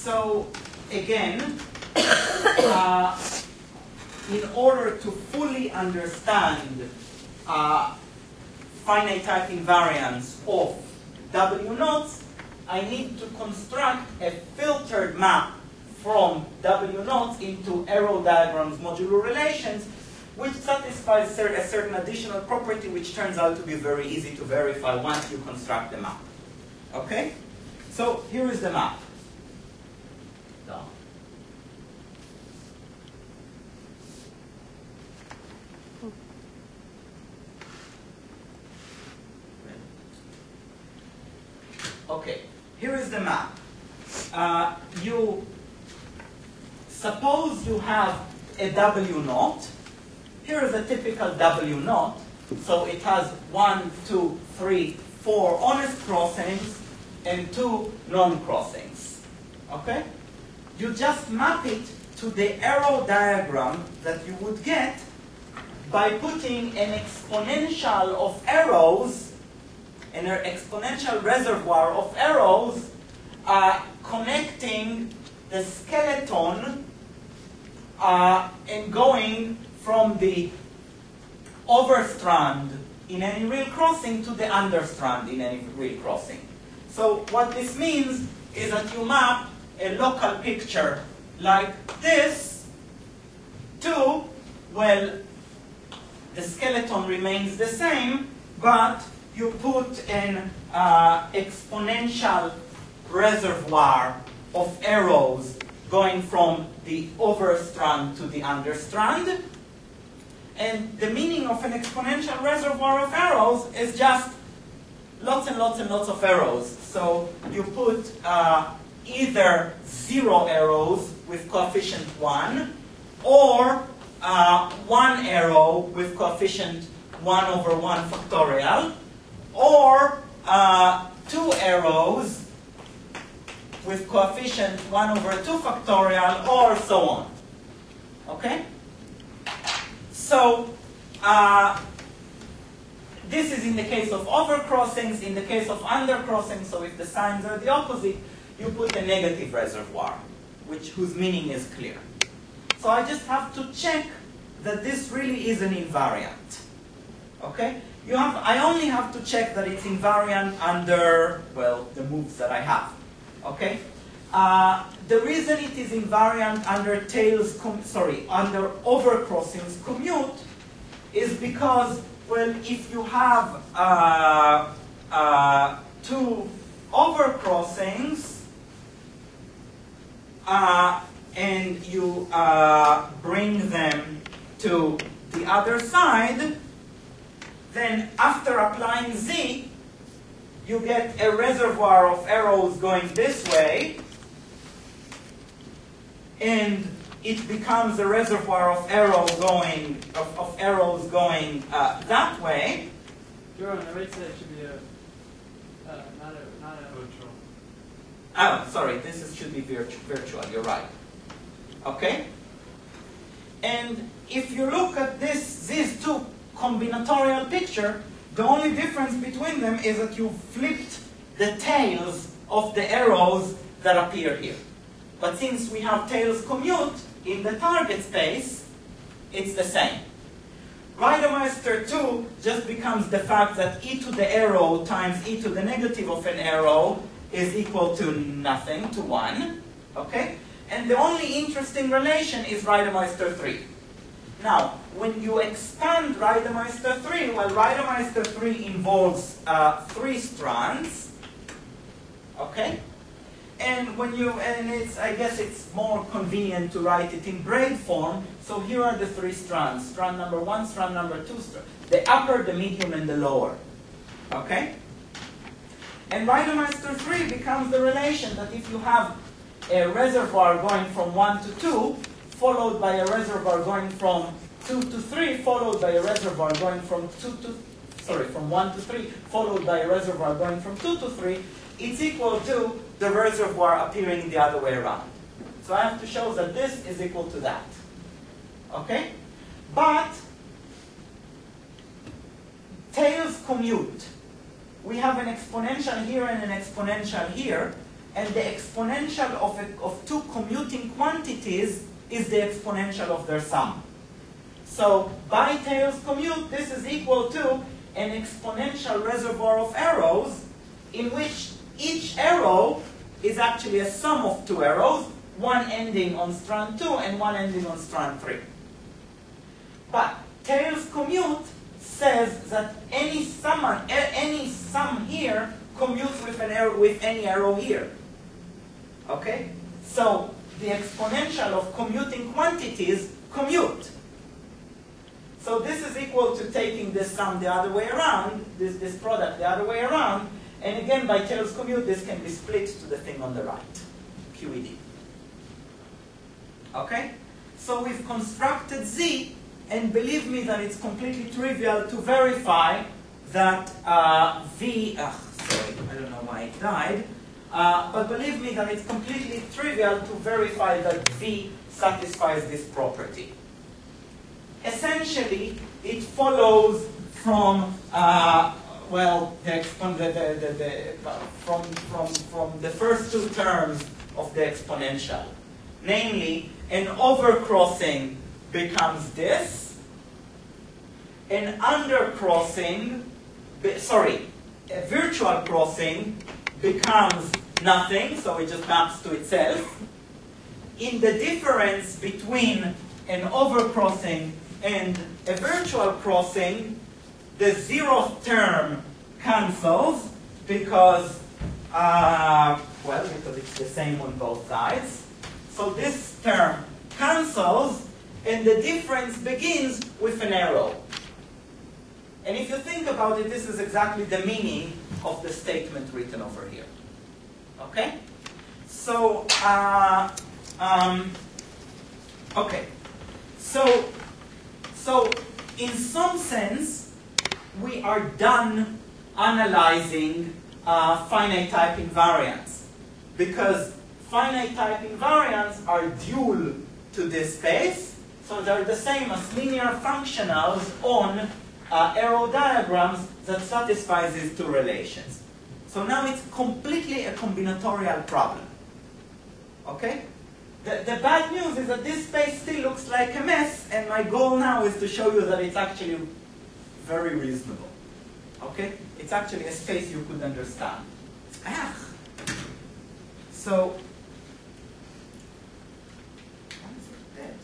So again, in order to fully understand finite type invariance of W naughts, I need to construct a filtered map from W naughts into arrow diagrams modular relations, which satisfies a certain additional property which turns out to be very easy to verify once you construct the map. Okay? So here is the map. Okay, here is the map. You suppose you have a W naught. Here is a typical W naught. So it has 1, 2, 3, 4 honest crossings and 2 non-crossings. Okay? You just map it to the arrow diagram that you would get by putting an exponential of arrows, an exponential reservoir of arrows connecting the skeleton and going from the overstrand in any real crossing to the understrand in any real crossing. So what this means is that you map a local picture like this to, well, the skeleton remains the same, but you put an exponential reservoir of arrows going from the overstrand to the understrand. And the meaning of an exponential reservoir of arrows is just lots and lots and lots of arrows. So you put either 0 arrows with coefficient 1, or 1 arrow with coefficient 1 over 1 factorial, or 2 arrows with coefficient 1 over 2 factorial, or so on. Okay? So, this is in the case of overcrossings. In the case of undercrossings, so if the signs are the opposite, you put a negative reservoir, whose meaning is clear. So I just have to check that this really is an invariant. Okay? I only have to check that it's invariant under, well, the moves that I have. Okay? The reason it is invariant under under overcrossings commute is because, well, if you have 2 overcrossings and you bring them to the other side, then after applying Z, you get a reservoir of arrows going this way, and it becomes a reservoir of arrows going that way. Jordan, I would say it should be not a virtual. Oh, sorry, should be virtual, you're right. Okay? And if you look at these two combinatorial picture, the only difference between them is that you flipped the tails of the arrows that appear here. But since we have tails commute in the target space, it's the same. Reidemeister 2 just becomes the fact that e to the arrow times e to the negative of an arrow is equal to nothing, to 1. Okay? And the only interesting relation is Reidemeister 3. Now, when you expand Reidemeister 3, well, Reidemeister 3 involves 3 strands. Okay? And I guess it's more convenient to write it in braid form. So here are the 3 strands. Strand number 1, strand number 2, the upper, the medium, and the lower. Okay? And Reidemeister 3 becomes the relation that if you have a reservoir going from 1 to 2, followed by a reservoir going from 2 to 3, followed by a reservoir going from 1 to 3, followed by a reservoir going from 2 to 3, it's equal to the reservoir appearing the other way around. So I have to show that this is equal to that. Okay? But tails commute. We have an exponential here and an exponential here, and the exponential of two commuting quantities is the exponential of their sum. So by Taylor's commute, this is equal to an exponential reservoir of arrows in which each arrow is actually a sum of two arrows, one ending on strand 2 and one ending on strand 3. But Taylor's commute says that any sum here commutes with any arrow here. Okay? So the exponential of commuting quantities commute. So this is equal to taking this sum the other way around, this product the other way around, and again by Taylor's commute this can be split to the thing on the right, QED. Okay? So we've constructed Z, and believe me that it's completely trivial to verify that sorry, I don't know why it died, but believe me that it's completely trivial to verify that V satisfies this property. Essentially, it follows from well, from the first two terms of the exponential, namely, an overcrossing becomes this, an undercrossing, a virtual crossing becomes nothing, so it just maps to itself. In the difference between an overcrossing and a virtual crossing, the zeroth term cancels because, because it's the same on both sides. So this term cancels, and the difference begins with an arrow. And if you think about it, this is exactly the meaning of the statement written over here. Okay? So, okay. So in some sense, we are done analyzing finite type invariants, because finite type invariants are dual to this space, so they're the same as linear functionals on arrow diagrams that satisfy these two relations. So now it's completely a combinatorial problem. Okay? The bad news is that this space still looks like a mess, and my goal now is to show you that it's actually very reasonable. Okay? It's actually a space you could understand. So, why is it dead?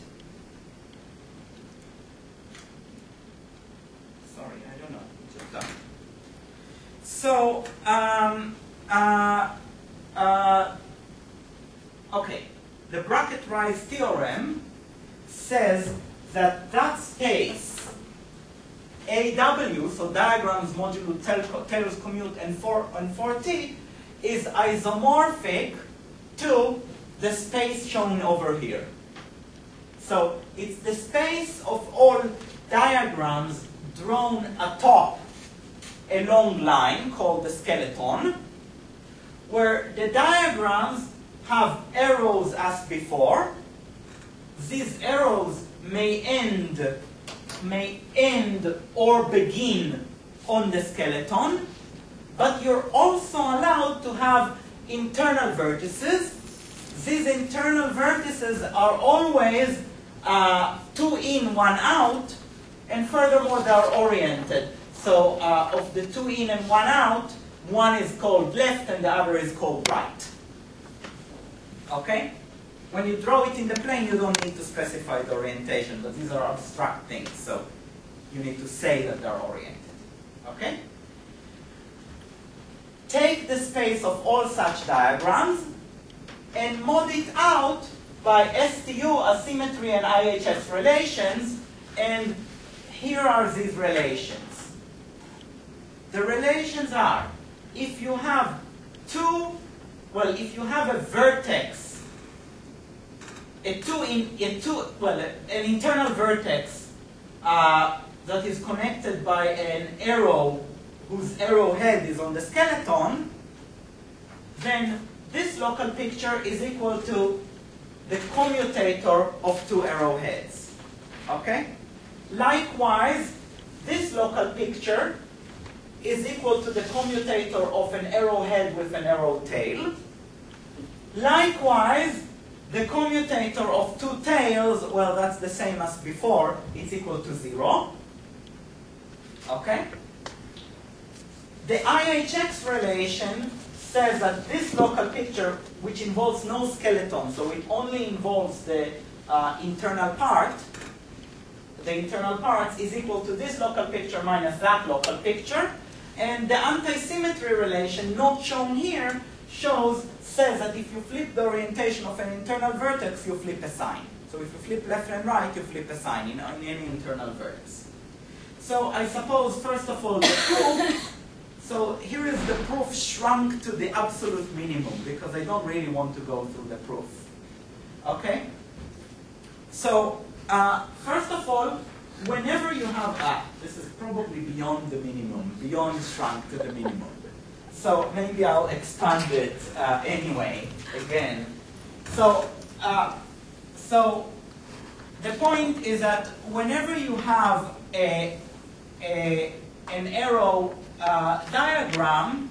Sorry, I don't know. It's just done. So, okay. The bracket-rise theorem says that that space, AW, so diagrams modulo Taylor's commute and 4T, is isomorphic to the space shown over here. So it's the space of all diagrams drawn atop a long line called the skeleton, where the diagrams have arrows as before. These arrows may end or begin on the skeleton, but you're also allowed to have internal vertices. These internal vertices are always 2 in, 1 out, and furthermore they are oriented. So of the 2 in and 1 out, one is called left and the other is called right. Okay? When you draw it in the plane, you don't need to specify the orientation, but these are abstract things, so you need to say that they're oriented. Okay? Take the space of all such diagrams and mod it out by STU, asymmetry, and IHS relations, and here are these relations. The relations are, if you have if you have a vertex, an internal vertex that is connected by an arrow whose arrowhead is on the skeleton, then this local picture is equal to the commutator of 2 arrowheads. Okay? Likewise, this local picture is equal to the commutator of an arrowhead with an arrow tail. Likewise, the commutator of two tails, well, that's the same as before. It's equal to 0. Okay? The IHX relation says that this local picture, which involves no skeleton, so it only involves the internal part, the internal parts is equal to this local picture minus that local picture. And the anti-symmetry relation, not shown here, says that if you flip the orientation of an internal vertex, you flip a sign. So if you flip left and right, you flip a sign in any internal vertex. So I suppose, first of all, the proof. So here is the proof shrunk to the absolute minimum, because I don't really want to go through the proof. Okay? So, first of all, whenever you have, this is probably beyond the minimum, beyond shrunk to the minimum. So maybe I'll expand it anyway, again. So the point is that whenever you have an arrow diagram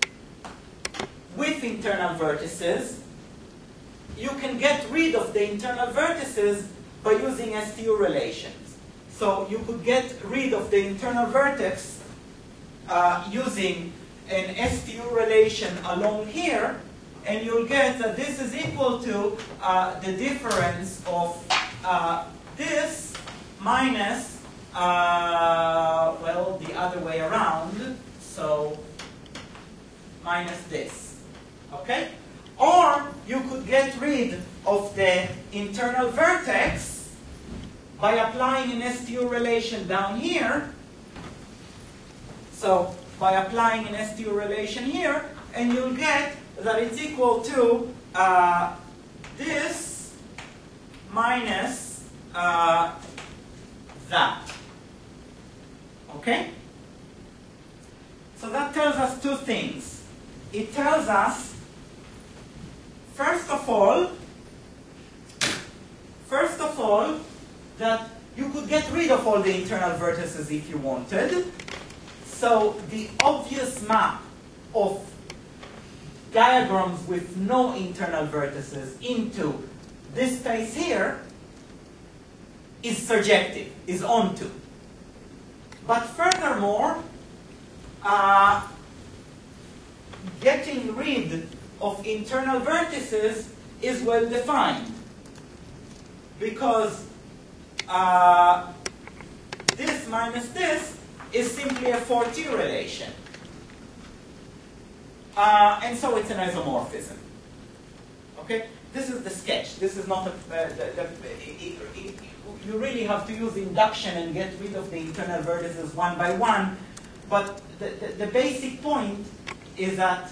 with internal vertices, you can get rid of the internal vertices by using STU relations. So you could get rid of the internal vertex using an STU relation along here, and you'll get that this is equal to the difference of this minus, well, the other way around, so minus this, okay? Or you could get rid of the internal vertex by applying an STU relation down here. So by applying an STU relation here, and you'll get that it's equal to this minus that. Okay? So that tells us two things. It tells us, first of all, that you could get rid of all the internal vertices if you wanted. So the obvious map of diagrams with no internal vertices into this space here is surjective, is onto. But furthermore, getting rid of internal vertices is well defined, because this minus this is simply a 4T relation. And so it's an isomorphism. Okay? This is the sketch. This is not you really have to use induction and get rid of the internal vertices one by one. But the basic point is that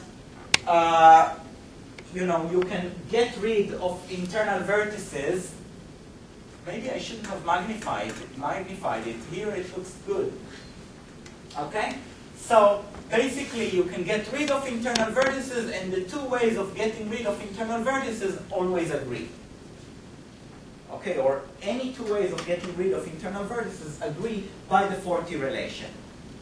you know, you can get rid of internal vertices. Maybe I shouldn't have magnified it. Here it looks good. Okay? So basically you can get rid of internal vertices, and the two ways of getting rid of internal vertices always agree. Okay, or any two ways of getting rid of internal vertices agree by the 4T relation.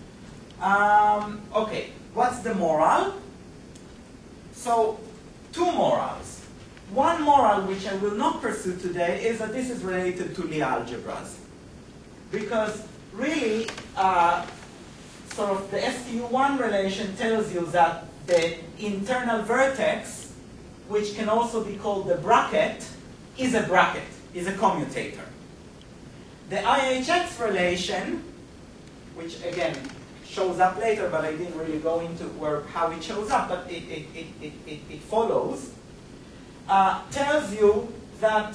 Okay, what's the moral? So, two morals. One moral, which I will not pursue today, is that this is related to Lie algebras. Because really, sort of the STU1 relation tells you that the internal vertex, which can also be called the bracket, is a commutator. The IHX relation, which again shows up later, but I didn't really go into how it shows up, but it follows, tells you that,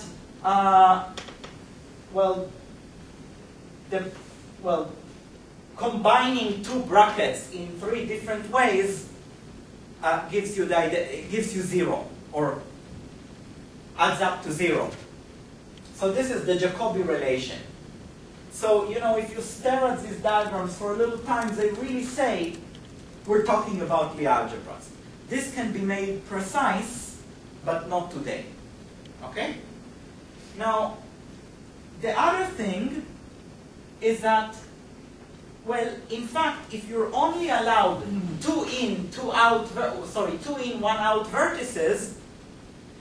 combining two brackets in three different ways gives you 0, or adds up to 0. So this is the Jacobi relation. So, you know, if you stare at these diagrams for a little time, they really say we're talking about Lie algebras. This can be made precise, but not today. Okay? Now, the other thing is that, well, in fact, if you're only allowed two in, one out vertices,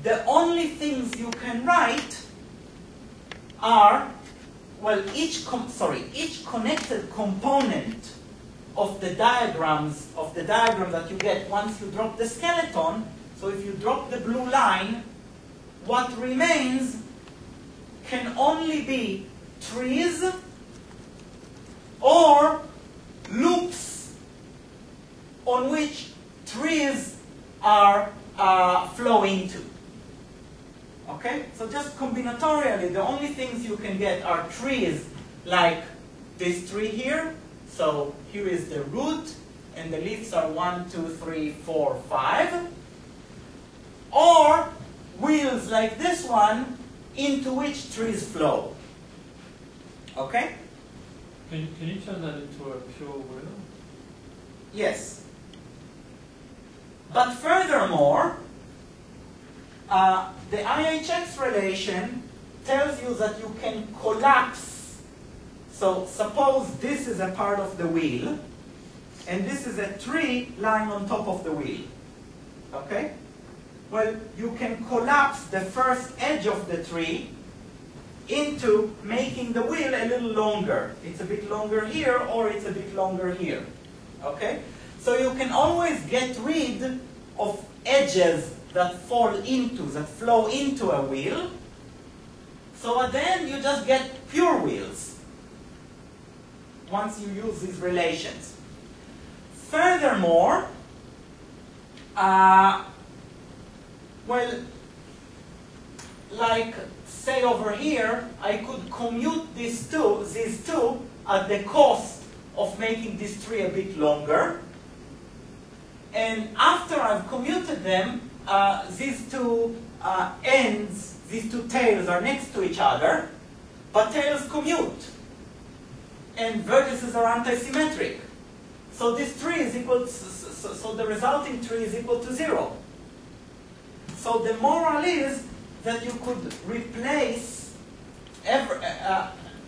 the only things you can write are, well, each connected component of the diagram that you get once you drop the skeleton. So if you drop the blue line, what remains can only be trees or loops on which trees are flow into. Okay? So just combinatorially, the only things you can get are trees like this tree here. So here is the root, and the leaves are 1, 2, 3, 4, 5. Or wheels like this one, into which trees flow. Okay? Can you turn that into a pure wheel? Yes. But furthermore, the IHX relation tells you that you can collapse. So suppose this is a part of the wheel, and this is a tree lying on top of the wheel. Okay? Well, you can collapse the first edge of the tree into making the wheel a little longer. It's a bit longer here, or it's a bit longer here. Okay? So you can always get rid of edges that flow into a wheel. So at the end, you just get pure wheels once you use these relations. Furthermore, well, like say over here, I could commute these two at the cost of making this tree a bit longer. And after I've commuted them, these two ends, these two tails are next to each other, but tails commute. And vertices are antisymmetric. So this tree is equal to, so the resulting tree is equal to 0. So the moral is that you could replace the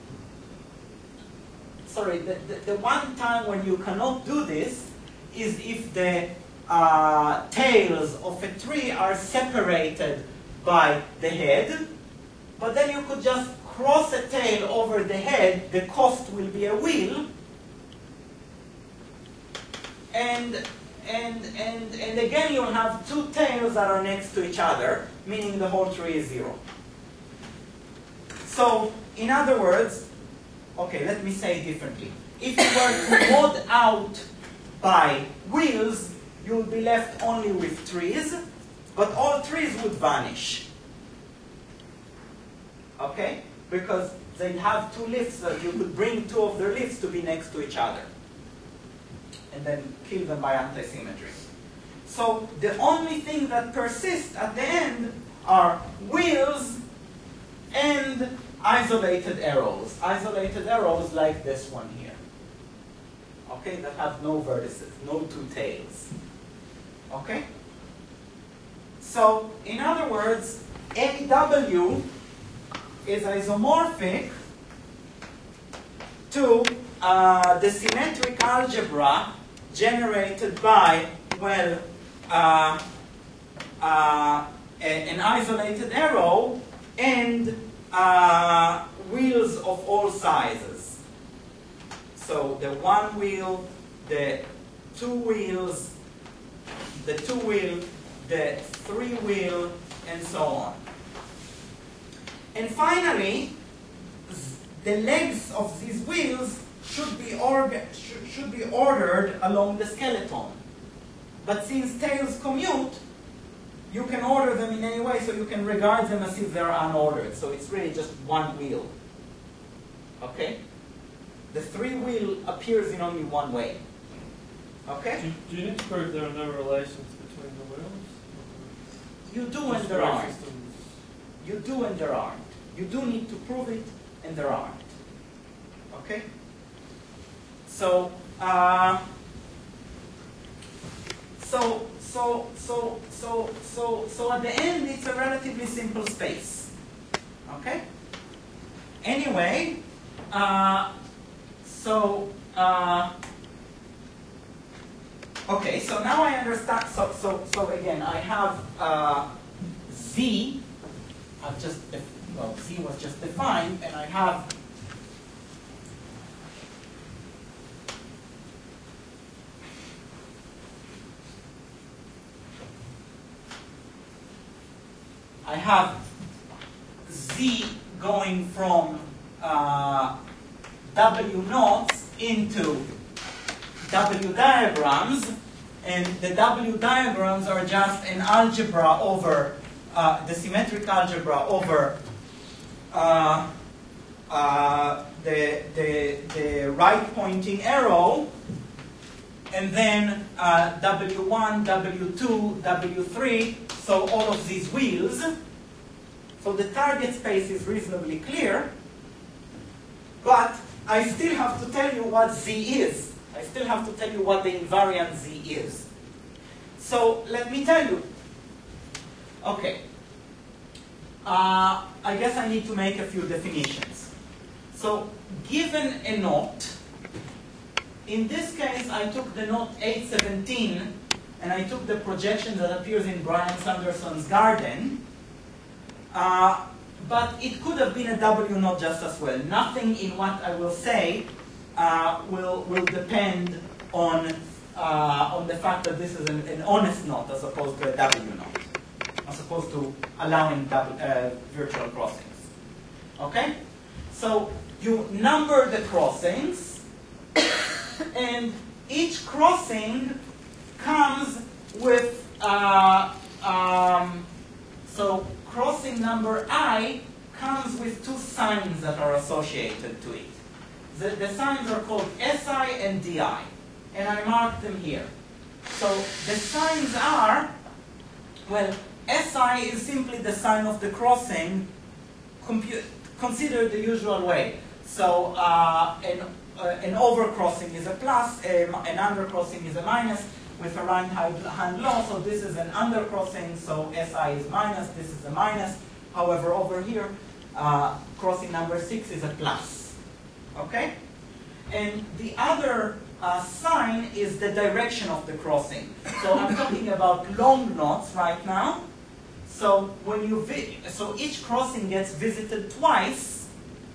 one time when you cannot do this is if the tails of a tree are separated by the head, but then you could just cross a tail over the head, the cost will be a wheel, and again you'll have two tails that are next to each other, meaning the whole tree is 0. So, in other words, okay, let me say it differently. If you were to mod out by wheels, you'll be left only with trees, but all trees would vanish. Okay? Because they'd have two leaves that you could bring two of their leaves to be next to each other. And then kill them by antisymmetry. So the only thing that persists at the end are wheels and isolated arrows. Isolated arrows like this one here. Okay, that have no vertices, no two tails. Okay? So, in other words, AW is isomorphic to the symmetric algebra generated by, well, an isolated arrow and wheels of all sizes. So the one wheel, the two wheels, the two wheel, the three wheel, and so on. And finally, the legs of these wheels should be ordered along the skeleton. But since tails commute, you can order them in any way, so you can regard them as if they're unordered. So it's really just one wheel. Okay? The three wheel appears in only one way. Okay? Do you need to prove there are no relations between the wheels? You do and there aren't. You do and there aren't. You do need to prove it and there aren't. Okay? So, so at the end, it's a relatively simple space. Okay? Anyway, okay, so now I understand. So again, I have Z, Z was just defined, and I have Z going from W knots into W diagrams, and the W diagrams are just an algebra over the symmetric algebra over the right pointing arrow, and then W1, W2, W3, so all of these wheels. So the target space is reasonably clear, but I still have to tell you what Z is. I still have to tell you what the invariant Z is. So let me tell you. Okay. I guess I need to make a few definitions. So given a knot, in this case I took the knot 817 and I took the projection that appears in Brian Sanderson's garden. But it could have been a W knot just as well. Nothing in what I will say will depend on the fact that this is an honest knot as opposed to a W knot, as opposed to allowing virtual crossings. Okay? So you number the crossings, and each crossing comes with so crossing number I comes with two signs that are associated to it. The signs are called SI and DI, and I marked them here. So the signs are, well, SI is simply the sign of the crossing, considered the usual way. So an overcrossing is a plus, an undercrossing is a minus, with a right-hand law. So this is an undercrossing, so SI is minus, this is a minus. However, over here, crossing number 6 is a plus. Okay? And the other sign is the direction of the crossing. So I'm talking about long knots right now. So when so each crossing gets visited twice,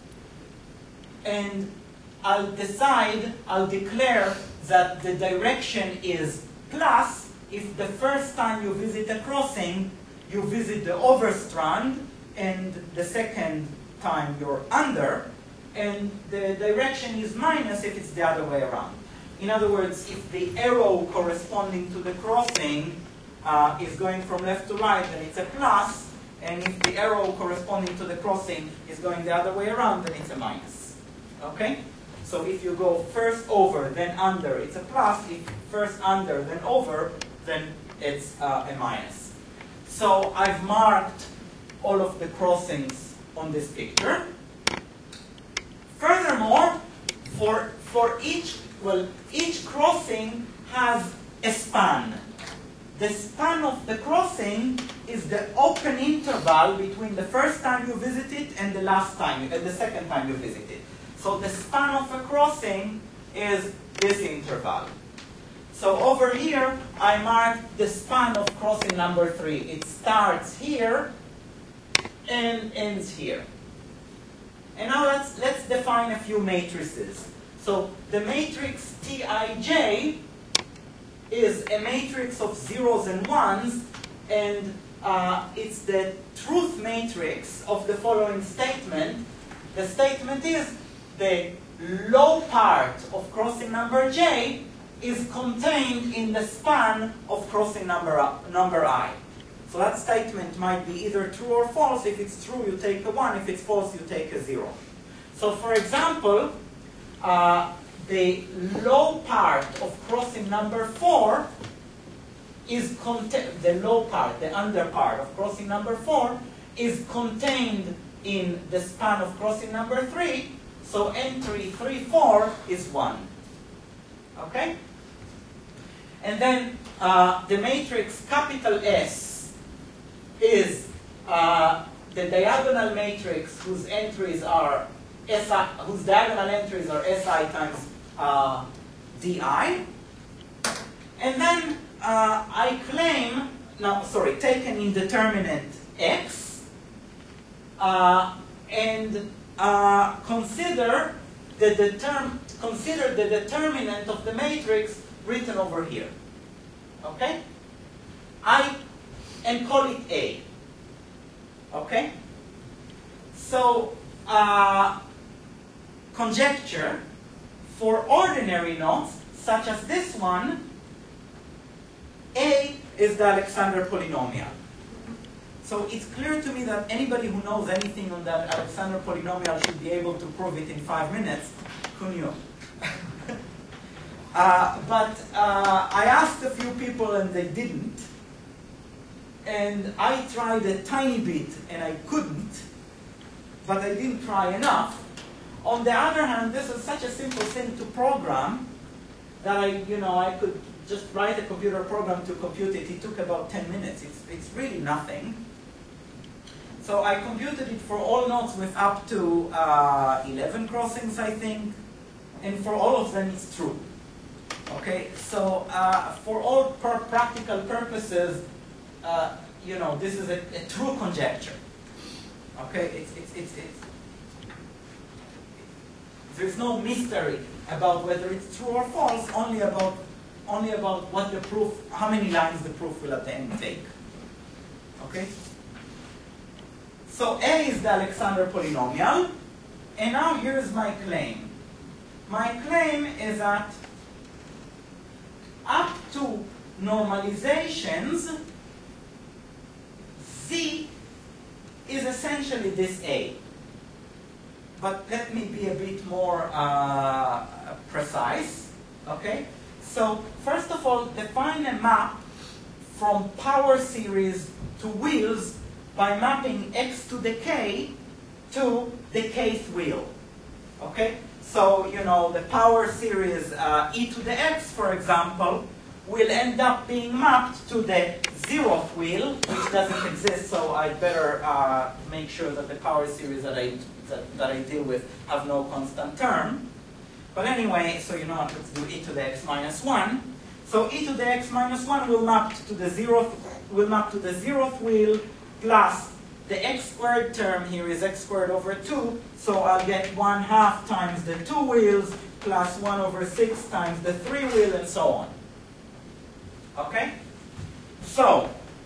and I'll declare that the direction is plus if the first time you visit a crossing, you visit the overstrand, and the second time you're under, and the direction is minus if it's the other way around. In other words, if the arrow corresponding to the crossing is going from left to right, then it's a plus, and if the arrow corresponding to the crossing is going the other way around, then it's a minus. Okay? So if you go first over, then under, it's a plus. If first under, then over, then it's a minus. So I've marked all of the crossings on this picture. Furthermore, for each crossing has a span. The span of the crossing is the open interval between the first time you visit it and the second time you visit it. So the span of a crossing is this interval. So over here, I marked the span of crossing number 3. It starts here and ends here. And now let's define a few matrices. So the matrix Tij is a matrix of zeros and ones, and it's the truth matrix of the following statement. The statement is the low part of crossing number j is contained in the span of crossing number I. So that statement might be either true or false. If it's true, you take a 1. If it's false, you take a 0. So for example, the low part of crossing number 4 is the low part, the under part of crossing number 4 is contained in the span of crossing number 3. So entry 3, 4 is 1. Okay? And then the matrix capital S is the diagonal matrix whose entries are SI, whose diagonal entries are SI times DI. And then I claim, taken indeterminate x, and consider the determinant of the matrix written over here. Okay? And call it A. Okay? So, conjecture for ordinary knots, such as this one, A is the Alexander polynomial. So it's clear to me that anybody who knows anything on that Alexander polynomial should be able to prove it in 5 minutes. Who knew? But I asked a few people and they didn't. And I tried a tiny bit and I couldn't. But I didn't try enough. On the other hand, this is such a simple thing to program that I could just write a computer program to compute it. It took about 10 minutes. It's really nothing. So I computed it for all nodes with up to 11 crossings, I think. And for all of them, it's true. Okay, so for all practical purposes, this is a true conjecture. Okay, there's no mystery about whether it's true or false. Only about what the proof, how many lines the proof will at the end take. Okay. So A is the Alexander polynomial, and now here's my claim. My claim is that up to normalizations, Z is essentially this A. But let me be a bit more precise, okay? So first of all, define a map from power series to wheels by mapping x to the k to the kth wheel, okay? So, the power series e to the x, for example, will end up being mapped to the 0th wheel, which doesn't exist, so I'd better make sure that the power series that I deal with have no constant term. But anyway, so let's do e to the x minus 1. So e to the x minus 1 will map to the 0th wheel plus the x squared term here is x squared over 2, so I'll get 1/2 times the 2 wheels plus 1/6 times the 3 wheel and so on. Okay? So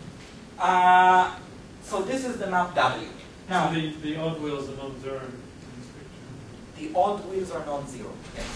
this is the map W. Now, so the odd wheels are non-zero in this picture. The odd wheels are non-zero, yes.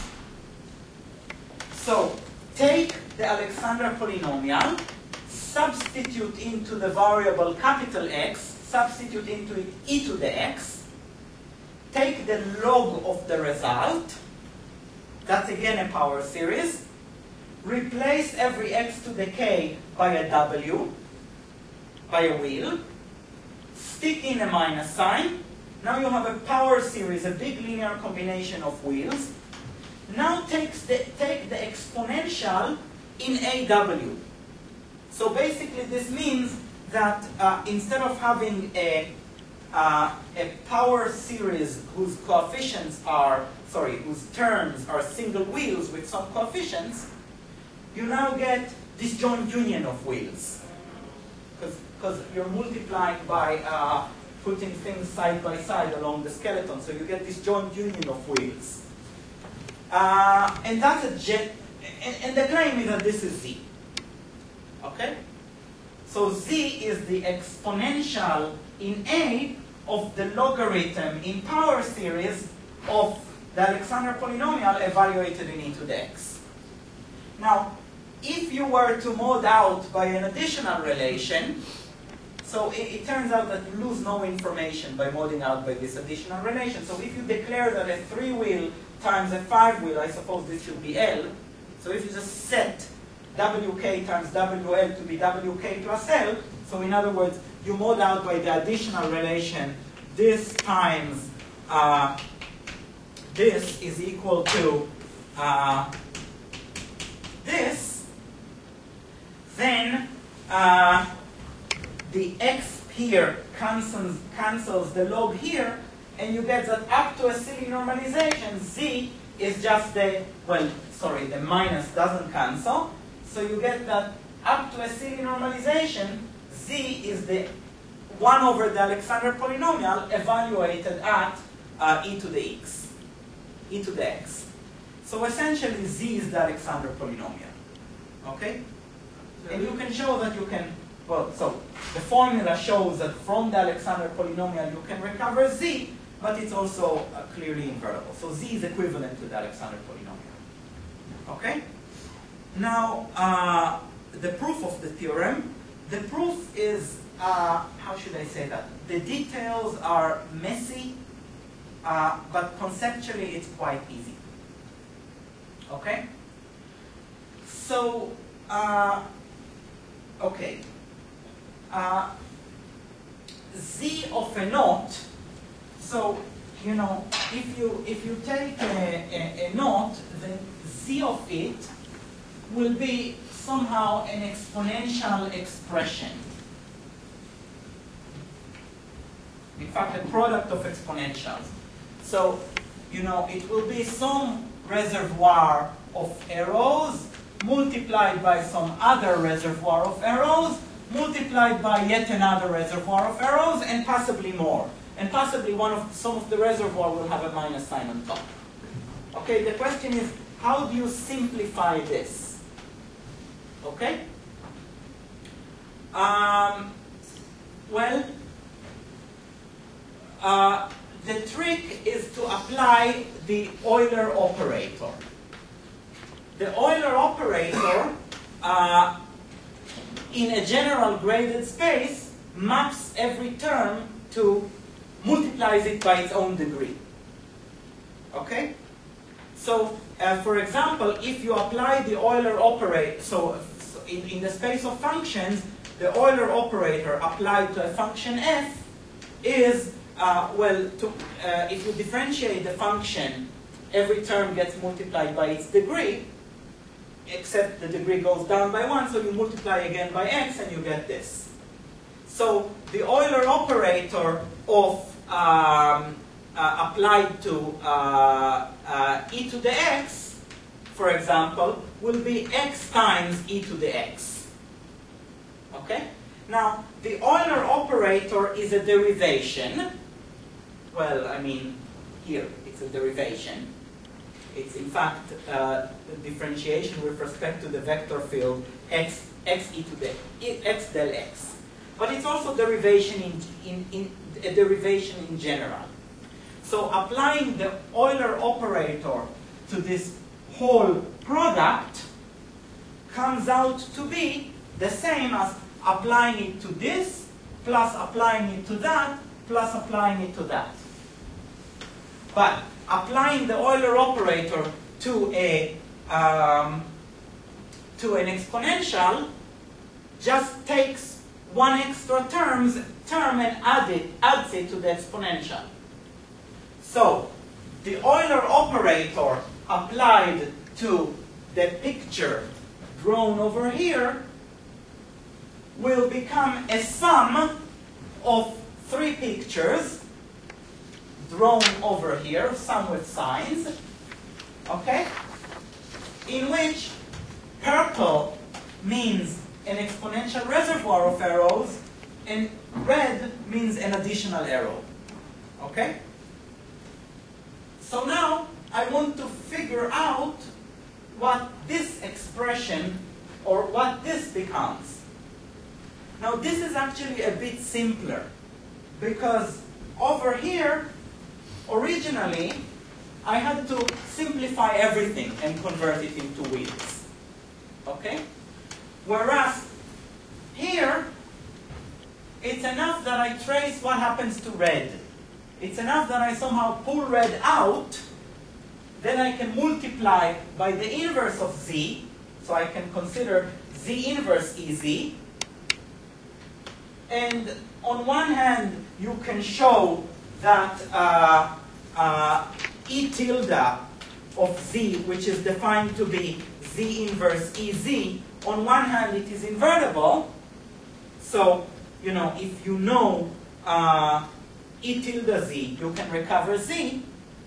So take the Alexander polynomial, substitute into the variable capital X, substitute into it e to the x, take the log of the result, that's again a power series, replace every x to the k by a w, by a wheel, stick in a minus sign, now you have a power series, a big linear combination of wheels. Now take the exponential in AW. So basically this means that instead of having a power series whose coefficients are, whose terms are single wheels with some coefficients, you now get disjoint union of wheels. Because you're multiplying by putting things side by side along the skeleton, so you get disjoint union of wheels. And that's and the claim is that this is Z. Okay? So Z is the exponential in A of the logarithm in power series of the Alexander polynomial evaluated in e to the x. Now, if you were to mod out by an additional relation, so it turns out that you lose no information by modding out by this additional relation. So if you declare that a 3-wheel times a 5-wheel, I suppose this should be L. So if you just set WK times WL to be WK plus L, so in other words, you mod out by the additional relation, this times this is equal to this, then the x here cancels the log here, and you get that up to a silly normalization, Z is just the, the minus doesn't cancel, so you get that up to a silly normalization, Z is the 1 over the Alexander polynomial evaluated at e to the x, e to the x. So essentially, z is the Alexander polynomial. Okay? And you can show that you can, well, so the formula shows that from the Alexander polynomial you can recover z, but it's also clearly invertible. So z is equivalent to the Alexander polynomial. Okay? Now, the proof of the theorem. The proof is, how should I say that? The details are messy, but conceptually it's quite easy. Okay? So, okay. Z of a naught, so, you know, if you take a naught, then z of it will be somehow an exponential expression. In fact, a product of exponentials. So, you know, it will be some reservoir of arrows multiplied by some other reservoir of arrows multiplied by yet another reservoir of arrows, and possibly more. And possibly some of the reservoir will have a minus sign on top. Okay, the question is, how do you simplify this? Okay? Well, the trick is to apply the Euler operator. The Euler operator, in a general graded space, maps every term to multiplies it by its own degree. Okay? So, for example, if you apply the Euler operator, so in the space of functions, the Euler operator applied to a function f is, if you differentiate the function, every term gets multiplied by its degree, except the degree goes down by 1, so you multiply again by x and you get this. So the Euler operator of applied to e to the x, for example, will be x times e to the x. Okay? Now, the Euler operator is a derivation. Well, I mean, here, it's a derivation. It's, in fact, the differentiation with respect to the vector field x e to the x del x. But it's also derivation a derivation in general. So applying the Euler operator to this whole product comes out to be the same as applying it to this, plus applying it to that, plus applying it to that. But applying the Euler operator to an exponential just takes one extra term and adds it to the exponential. So the Euler operator applied to the picture drawn over here will become a sum of 3 pictures drawn over here, some with signs, okay? In which purple means an exponential reservoir of arrows and red means an additional arrow, okay? So now I want to figure out what this expression or what this becomes. Now this is actually a bit simpler because over here, originally, I had to simplify everything and convert it into widths. Okay? Whereas here, it's enough that I trace what happens to red. It's enough that I somehow pull red out, then I can multiply by the inverse of z, so I can consider z inverse Ez. And on one hand, you can show that E tilde of z, which is defined to be z inverse Ez, on one hand it is invertible. So, you know, if you know E tilde z, you can recover z.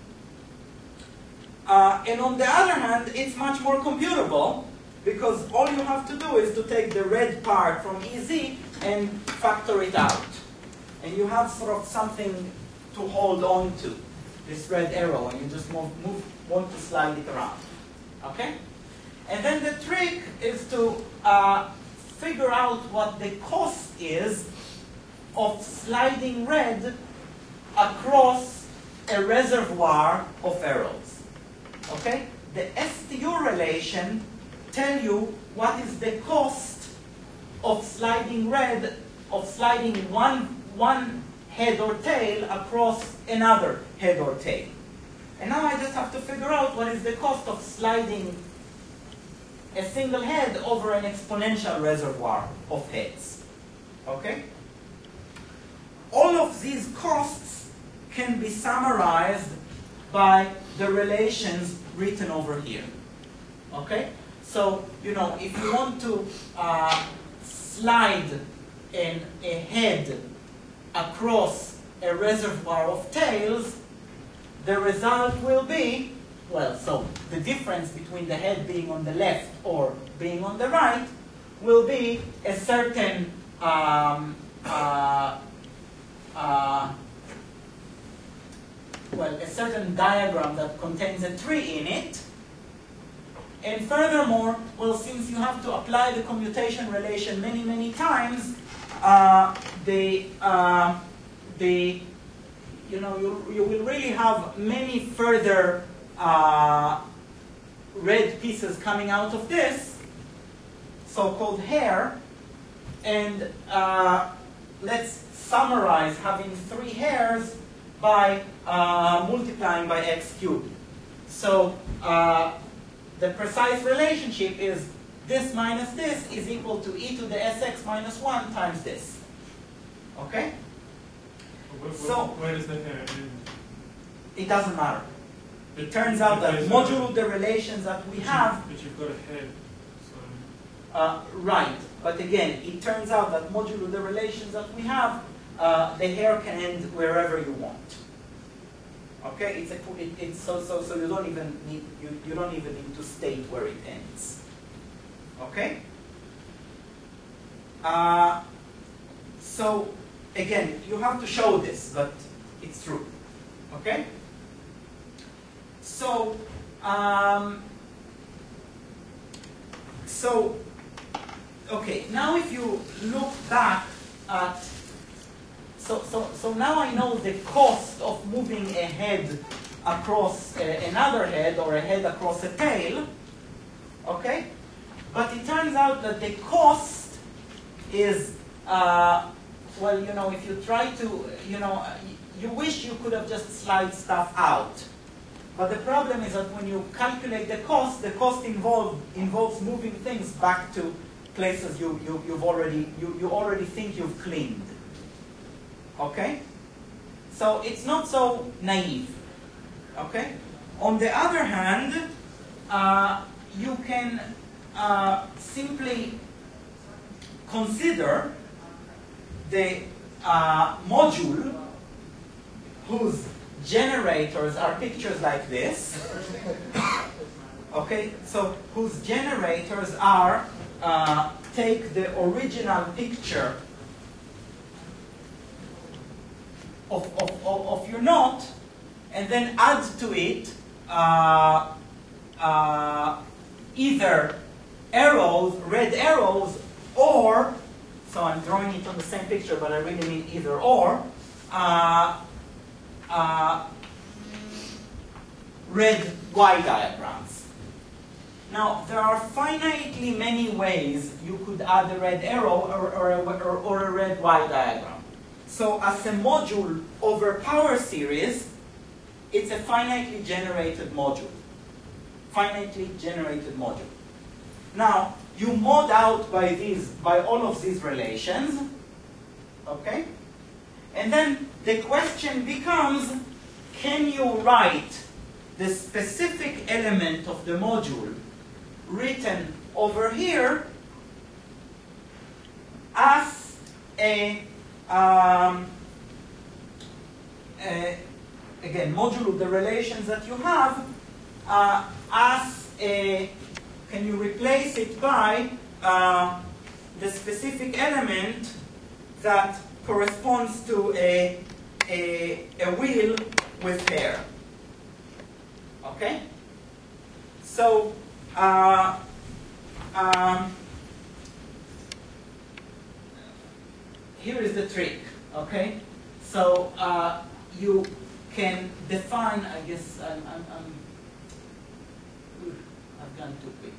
And on the other hand, it's much more computable because all you have to do is to take the red part from Ez and factor it out. and you have sort of something to hold on to, this red arrow, and you just want to slide it around. Okay? And then the trick is to figure out what the cost is of sliding red across a reservoir of arrows. Okay? The STU relation tell you what is the cost of sliding red, of sliding one head or tail across another head or tail. And now I just have to figure out what is the cost of sliding a single head over an exponential reservoir of heads. Okay? All of these costs can be summarized by the relations written over here. Okay? So, you know, if you want to slide a head across a reservoir of tails, the result will be, well, so the difference between the head being on the left or being on the right will be a certain a certain diagram that contains a tree in it. And furthermore, well, since you have to apply the commutation relation many, many times, you will really have many further red pieces coming out of this, so-called hair. And let's summarize having 3 hairs by multiplying by x cubed. So the precise relationship is this minus this is equal to e to the sx minus 1 times this. Okay? So where does the hair end? It doesn't matter. It turns out that modulo the relations that we have. But you've got a head. So. Right. But again, it turns out that modulo the relations that we have, the hair can end wherever you want. Okay, it's so you don't even need to state where it ends. Okay. So again, you have to show this, but it's true. Okay. So okay. Now if you look back at So now I know the cost of moving a head across another head or a head across a tail, okay? But it turns out that the cost is, well, you know, if you try to, you know, you wish you could have just slide stuff out. But the problem is that when you calculate the cost involves moving things back to places you already think you've cleaned. Okay? So it's not so naive. Okay? On the other hand, you can simply consider the module whose generators are pictures like this. Okay? So whose generators are, take the original picture of your knot, and then add to it either arrows, red arrows, or, so I'm drawing it on the same picture, but I really mean either or, red Y diagrams. Now, there are finitely many ways you could add a red arrow or a red Y diagram. So as a module over power series, it's a finitely generated module. Finitely generated module. Now, you mod out by all of these relations, okay? And then the question becomes, can you write the specific element of the module written over here as a again, modulo the relations that you have as a, can you replace it by the specific element that corresponds to a wheel with hair. Okay? So, here is the trick, okay? So, you can define, I guess I've gone too quickly.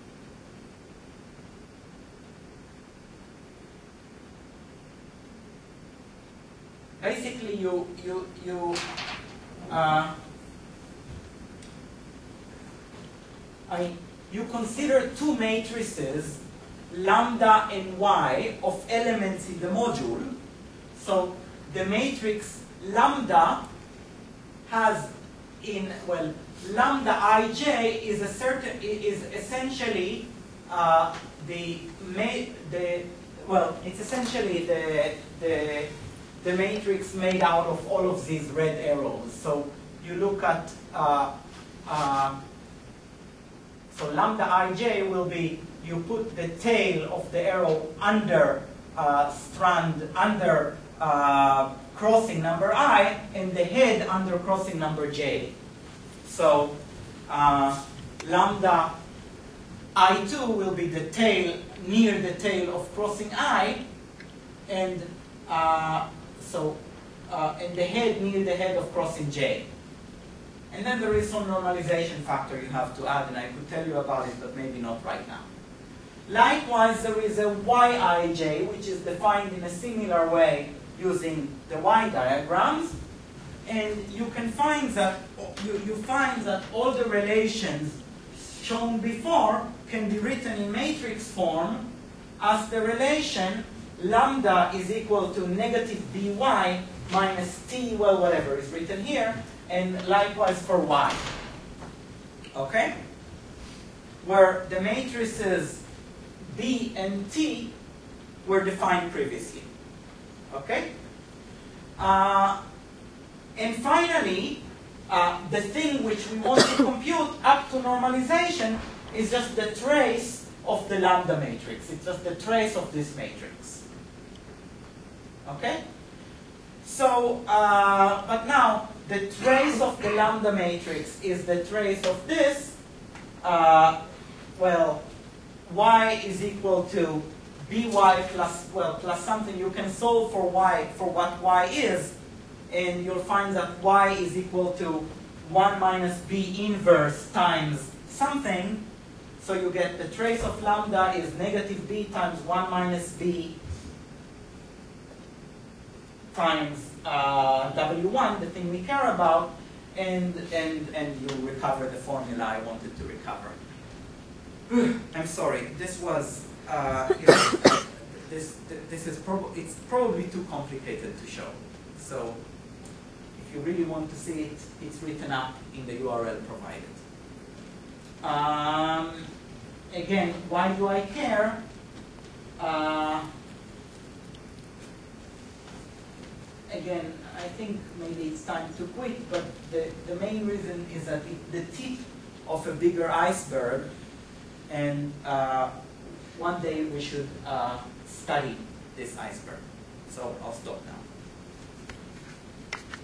Basically, you consider two matrices, lambda and y, of elements in the module. So the matrix lambda has lambda ij is essentially it's essentially the matrix made out of all of these red arrows. So you look at so lambda ij will be, you put the tail of the arrow under crossing number I, and the head under crossing number j. So lambda I2 will be the tail near the tail of crossing I, and and the head near the head of crossing j. And then there is some normalization factor you have to add, and I could tell you about it, but maybe not right now. Likewise, there is a Yij, which is defined in a similar way using the Y diagrams, and you can find that you find that all the relations shown before can be written in matrix form as the relation lambda is equal to negative by minus t, well, whatever is written here, and likewise for y. Okay? Where the matrices B and T were defined previously. Okay? And finally, the thing which we want to compute up to normalization is just the trace of the lambda matrix. It's just the trace of this matrix. Okay? So, but now, the trace of the lambda matrix is the trace of this. Well, y is equal to by plus something. You can solve for y, for what y is, and you'll find that y is equal to 1 minus b inverse times something. So you get the trace of lambda is negative b times 1 minus b times W1, the thing we care about, and you recover the formula I wanted to recover. I'm sorry, this was, this is it's probably too complicated to show. So if you really want to see it, it's written up in the URL provided. Again, why do I care? Again, I think maybe it's time to quit, but the main reason is that it's the tip of a bigger iceberg, and one day we should study this iceberg. So I'll stop now.